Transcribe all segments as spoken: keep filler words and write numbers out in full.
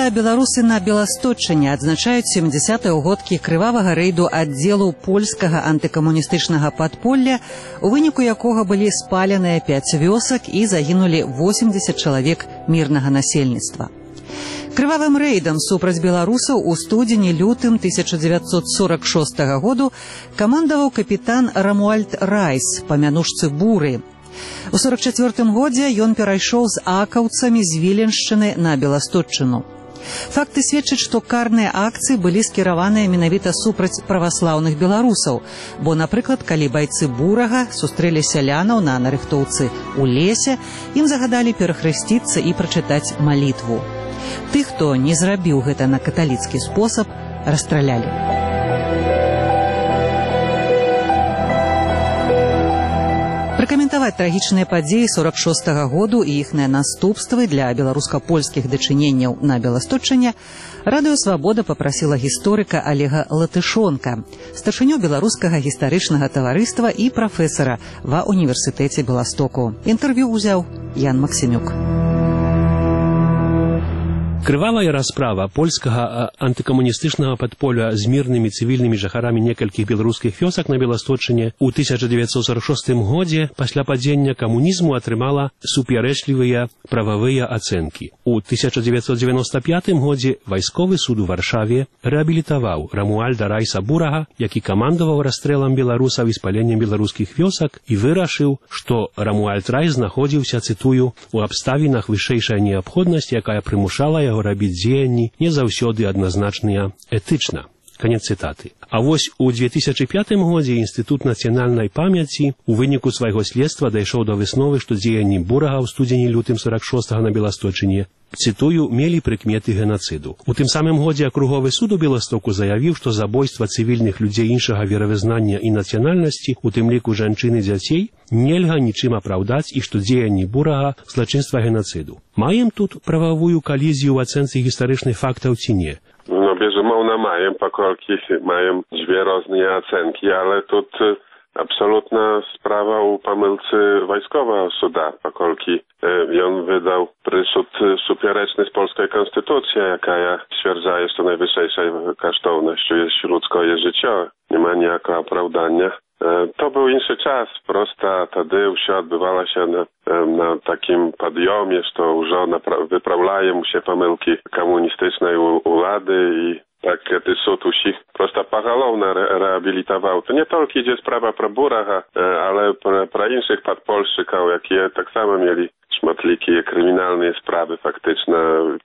Сёлета беларусы на Беласточчыне адзначаюць сямдзесятыя ўгодкі крывавага рэйду аддзелу польскага антыкамуністычнага падполля, у выніку якога былі спаленыя пяць вёсак і загінулі восемдзесят чалавек мірнага насельніцтва. Крывавым рэйдам супраць беларусаў у студзені-лютым тысяча дзевяцьсот сорок шостага году камандаваў капітан Рамуальд Райс па мянушцы Буры. У сорок чацвёртым годзе ён перайшоў з акаўцамі з Віленшчыны на Беласточчыну. Факты сведчаць, што карныя акцыі былі скіраваныя менавіта супраць праваслаўных беларусаў, бо, напрыклад, калі байцы Бурага сустрэлі сялянаў на нарыхтоўцы ў лесе, ім загадалі перахрысціцца і прачытаць малітву. Тых, хто не зрабіў гэта на каталіцкі спосаб, расстралялі. Пракаментаваць трагічныя падзеі сорок шостага году і іхныя наступствы для беларуска-польскіх дачыненняў на Беласточчыне Радыё Свабода папрасіла гісторыка Олега Латышонка, старшыню беларускага гістарычнага таварыства і прафесара ва універсітэце Беластоку. Інтэрв'ю ўзяў Ян Максімюк. Крывавая расправа польскага антыкамуністычнага падполля з мірнымі цывільнымі жыхарамі некалькіх беларускіх вёсак на Беласточчыне ў тысяча дзевяцьсот сорок шостым годзе пасля падзення камунізму атрымала супярэчлівыя прававыя ацэнкі. У тысяча дзевяцьсот дзевяноста пятым годзе вайсковы суд у Варшаве рэабілітаваў Рамуальда Райса Бурага, які камандаваў расстрэлам беларусаў і спаленнем беларускіх вёсак, і вырашыў, што Рамуальд Райс знаходзіўся, цытую, у абставінах вышэйшай неабходнасці, якая прымушала яго рабіць дзеянні не заўсёды адназначныя этычна. Канец цытаты. А вось у две тысячы пятым годзе Інстытут нацыянальнай памяці у выніку свайго следства дайшоў да высновы, што дзеянні Бурага ў студзені-лютым сорок шостага на Беласточчыне, цытую, мелі прыкметы генацыду. У тым самым годзе акруговы суд у Беластоку заявіў, што забойства цывільных людзей іншага веравызнання і нацыянальнасці, у тым ліку жанчын і дзяцей, нельга нічым апраўдаць і што дзеянні Бурага злачынства генацыду. Маем тут прававую калізію ў ацэнцы гістарычных фактаў ці не? No, безумовно, маем, паколькі маем dwie różne оценки, ale тут абсолютна справа у памылцы вайсковага суда, паколькі ён вydał прысуд супярэчны з польскай конституцыі, якая сцвярджае, што найвышэйшай каштоўнасцю jest ludzkie życie, нема ніякага апраўдання. To był inny czas, prosta, wtedy все odbywało się na, na takim podjomie, że już wyprawiają się pomyłki komunistycznej władzy i tak ten sąd usich prosta pogalowna re, rehabilitował. To nie tylko idzie sprawa pro Buraha, ale pro, pro innych podpolszczyków, jakie tak samo mieli szmatlikie kryminalne sprawy faktyczne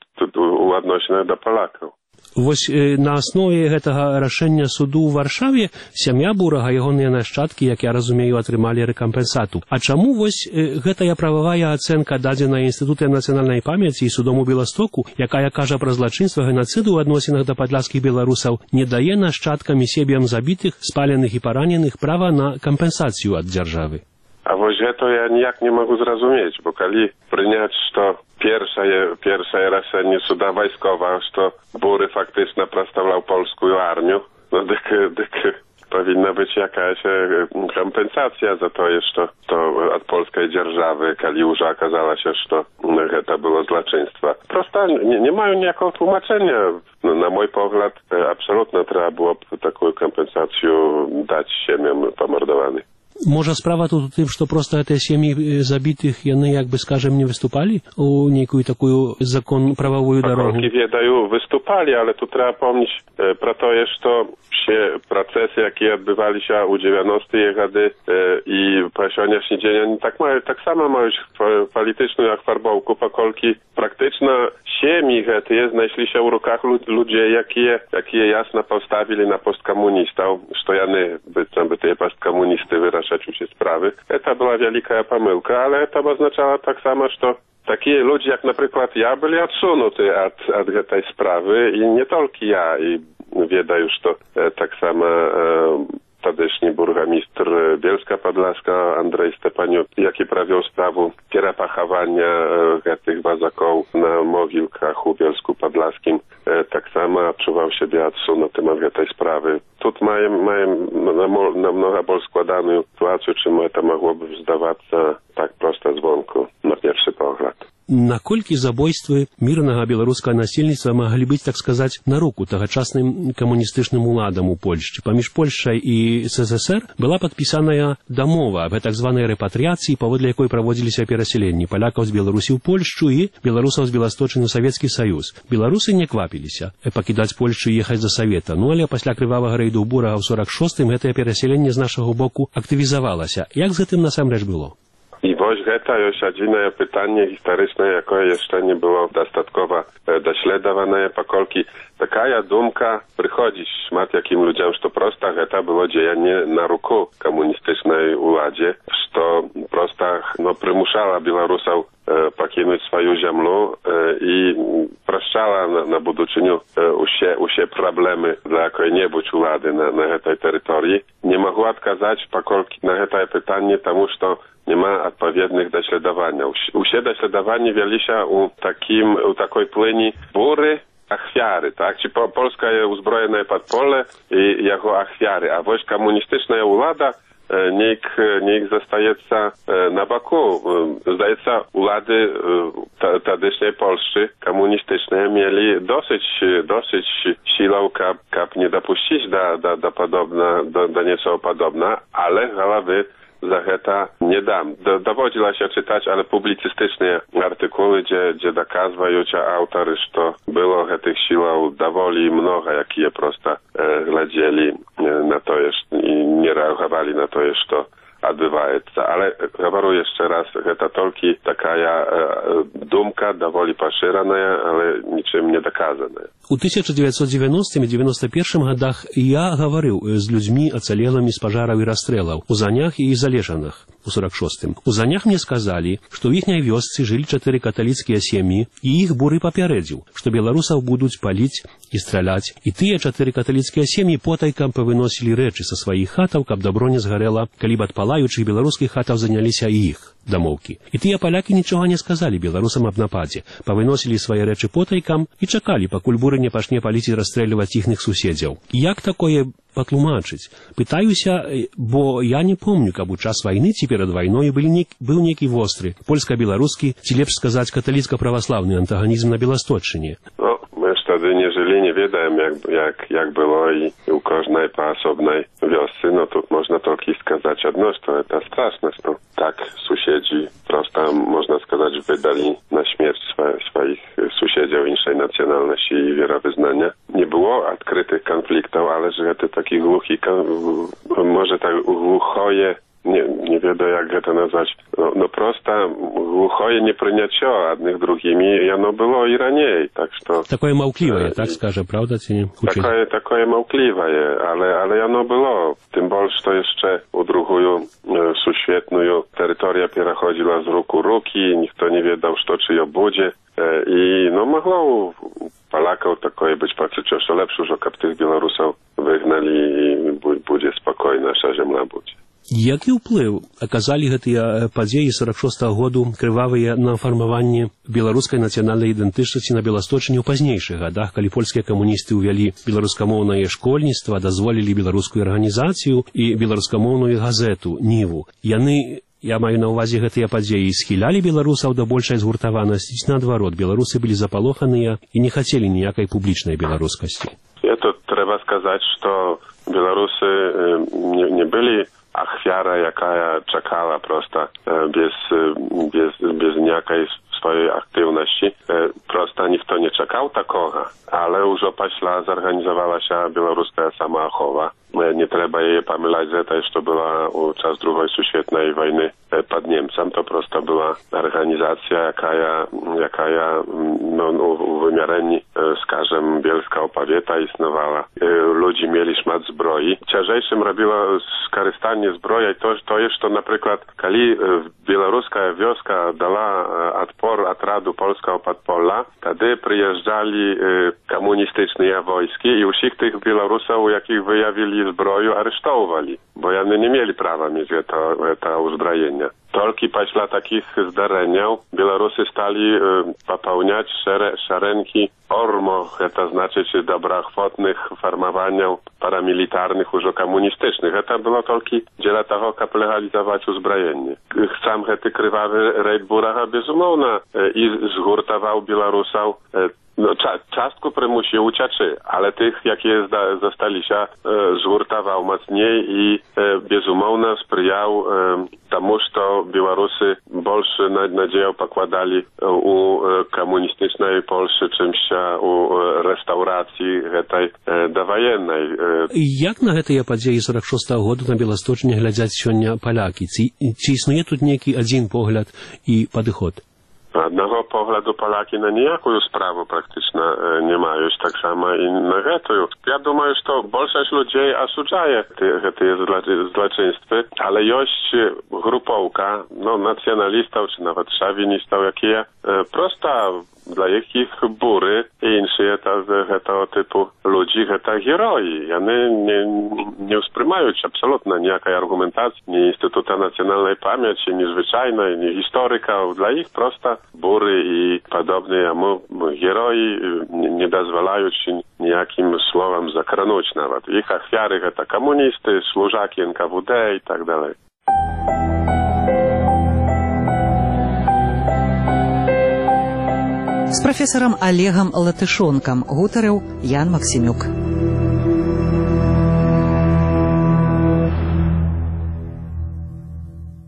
odnośne do Polaków. Вось на аснове гэтага рашэння суду ў Варшаве сям'я Бурага, ягоныя нашчадкі, як я разумею, атрымалі рэкампенсату. А чаму вось гэтая прававая ацэнка дадзеная Інстытута нацыянальнай памяці і судом у Беластоку, якая кажа пра злачынства генацыду ў адносінах да падляшскіх беларусаў, не дае нашчадкам і сем'ям забітых, спаленых і параненых права на кампенсацыю ад дзяржавы? A woś to ja nijak nie mogę zrozumieć, bo kali przyjąć, że pierwsza pierwsze raszenie suda wojskowa, że Bury faktycznie przedstawiał polską armię, no tak, tak powinna być jakaś kompensacja za to jeszcze to od polskiej dzierżawy, kali już okazało się, że to było zloczyństwo. Prosto nie, nie mają niejako tłumaczenia. No, na mój pogląd absolutnie trzeba było taką kompensację dać ziemiom pomordowanym. Можа, справа тут у тым, што проста гэтыя сем'і забітых, яны, як бы, скажем, не выступалі у нейкую такую закон, правовую дорогу? Паколькі ведаю, выступалі, але тут треба помніць e, про тое, што все працэсы, якія адбываліся ў дзевяностыя гады e, і па сённяшні дзень, они так маюць, так само маюць палітычную афарбоўку, паколькі практычна сем'і гэтыя знайшліся ў руках людзей, якія, якія ясна паўставілі на посткамуністаў, што яны, быццам бы тыя посткамуністы вырашалі się sprawy. To była wielka pomyłka, ale to oznaczało tak samo, że takie ludzie jak na przykład ja byli odsunuti od, od tej sprawy i nie tylko ja. I wiedzę już to e, tak samo e, tadeszny burmistrz Bielska Podlaska Andrzej Stepaniuk, jaki prawił sprawę pierepachowania e, tych wazaków na mogilkach u Bielsku Podlaskim. E, tak samo odczuwał siebie odsunutym od tej sprawy. Тут маем, маем намного более складаную ситуацию, чем это могло бы сдаваться так просто звонку на первый погляд. наколькі забойствы мірнага беларускага насельніцтва маглі быць, так сказаць, на руку тагачасным камуністычным уладам у Польшчы. Паміж Польшчай і СССР была падпісаная дамова аб так званай рэпатрыяцыі, паводле якой праводзіліся перасяленні палякаў з Беларусі ў Польшчу і беларусаў з Беласточыны ў Савецкі Саюз. Беларусы не квапіліся пакідаць Польшчу і ехаць за Савета. Ну, але пасля крывавага рэйду Бурага ў сорок шостым гэтае перасяленне з нашага боку актывізавалася. Як з гэтым насамрэч было? I woś geta już jedyne pytanie historyczne, jakie jeszcze nie było dostatkowo dośledowane, pokolki taka dumka przychodzi szmat jakim ludziom, że to prosta geta było dziejanie na ruku komunistycznej uladzie, że prosta no, przymuszała Białorusów e, покинуть swoją ziemię e, i praszczała na, na buduczyniu e, usie, usie problemy dla jakiej-niebudź ulady na, na tej terytorii. Nie mogła odkazać pokolki na to pytanie, temu, że nie ma odpowiednich dośledowania. Usie dośledowanie wieli się u takim, u takiej płyni bury, achwiary, tak? Czy po, Polska jest uzbrojona podpole i jako achwiary, a wojsk komunistyczna ulada niech, niech zostaje na boku. Zdaje się, ulady tadycznej Polski komunistycznej mieli dosyć, dosyć siłą, kap, kap nie dopuścić do, do, do podobna, do, do nieco podobna, ale głowy za heta nie dam. Do, dowodziła się czytać, ale publicystyczne artykuły, gdzie, gdzie dokazują autory, że było tych sił dowoli mnoga, jakie je prosto e, gledzeli na to, i nie reagowali na to, że to odbywaється. Ale говорю jeszcze raz, это только такая e, думка, доволі поширена, але нічим не доказана. У тысяча девятьсот девяностым и девяносто первым годах я говорил с людьми, оцелелыми с пожаров и расстрелов у Занях и Залежанах у сорок шостым. У Занях мне сказали, что в ихней вёсцы жили четыре католицкие семьи, и их буры попередил, что белорусов будут палить и стрелять. И тыя четыре католицкие семьи потайкам повыносили речи со своих хатов, каб добро не сгорело, калі б ад палаючых белорусских хатов заняліся і іх дамоўкі. І тыя палякі нічога не сказали беларусам аб нападзе, павыносілі свае рэчы потайкам і чакалі, пакуль буры не пачне паліць і расстрэльваць іхных суседзяў. Як такое патлумачыць? Пытаюся, бо я не помню, каб у час вайны ці перад вайной былі нек, быў некі востры польска-беларускі, ці лепш сказаць каталіцка-праваслаўны антаганізм на Беласточчыне. No, my już wtedy nie żyli, nie wiedziałem jak, jak, jak było i u każdej po osobnej wiosce, no tu można tylko skazać odnoś, to jest straszne, no. Tak sąsiedzi prosto, można сказать, wydali na śmierć swoje, swoich sąsiedów innej nacjonalności i wierowyznania. Nie było odkrytych konfliktów, ale że to taki głuchi, może tak głuchoje, nie, nie wiem jak to nazwać, no, no prosto głuchoje nie przyniosło jednych drugimi i ono było i raniej, tak że... Такое маўклівае, так скажа, правда, ці не? Такое, такое маўклівае, ale, ale ono było, tym bardziej, że jeszcze u drugą e, suświetną terytoria przechodziła z ruku ruki, nikt nie wiedział, co czy ją będzie e, i no mogło Polaków takoje być poczucie, że lepsze, że kap tych Białorusów wygnali i będzie spokojna nasza ziemia będzie. Які ўплыў аказалі гэтыя падзеі сорок шостага году крывавыя на фармаванне беларускай нацыянальнай ідэнтычнасці на Беласточыне ў пазнейшых гадах, калі польскія камуністы ўвялі беларускамоўнае школьніцтва, дазволілі беларускую арганізацыю і беларускамоўную газету «Ніву». Яны, я маю на ўвазе гэтыя падзеі, схілялі беларусаў да большай згуртаванасці, ці наадварот, беларусы былі запалоханыя і не хацелі ніякай публічнай беларускасці. Это треба сказаць, што беларусы не, не былі achwiara, jaka czekała prosto, bez, bez, bez jakiej swojej aktywności. Prosto nikt to nie czekał takoga, ale już opaśla zorganizowała się białoruska samochowa. Nie trzeba jej pomylać, że to jeszcze była u czas drugiej świetnej wojny pod Niemcem. To prosto była organizacja, jaka, jaka no, u wymiareni, skażem, bielska opowieta istniała. Ludzi mieli szmat zbroi. Ciężejszym robiło skorzystanie zbroja i to, to jest, to na przykład, kiedy białoruska wioska dała odpor atradu polskiego podpola, wtedy przyjeżdżali komunistyczne wojski i wszystkich tych Białorusów, jakich wyjawili zbroju, aresztowali, bo oni nie mieli prawa mieć to, to uzbrojenia. Tylko после takich zdarzeń Białorusy stali popełniać szare, szarenki ormo, to znaczy, czy dobroachwotnych formowaniów paramilitarnych już komunistycznych. To było tylko dziela tego legalizować uzbrojenie. Sam hety krywawy rejd Buracha bezumowna i zgurtował Białorusów no, cza, czastku prymusi ucieczy, ale tych, jakie zda, zostali się, e, zgurtował mocniej i e, bezumownie sprzyjał e, tomu, że Białorusy больше nadzieję pokładali u e, komunistycznej Polski, czymś u e, restauracji tej e, dowojennej. E. Jak na tej podії сорок шостого году на Білостоczynie глядять сьогодні поляки? Чи, чи існує тут некий один погляд і підход? Одного погляду Polaки na nijaką sprawę praktyczną nie mają, tak samo i na to. Ja думаю, że większość ludzi осуждає te zloczyństwa, ale jest grupowka, no, nacjonalistów czy nawet szawinistów, jakie prosto dla jakich bury i inne tego typu ludzi, to heroi. One nie, nie współmają absolutnie nijakiej argumentacji, ni Instytutu Nacjonalnej Pamięci, ni zwyczajnej, ni historyków. Dla ich prosto bury i podobne mu heroi nie dozwalają się nijakim słowem zakranąć nawet. Ich ofiary to komunisty, służaki N K W D i tak dalej. З прафесарам Олегам Латышонкам гутарыў Ян Максімюк.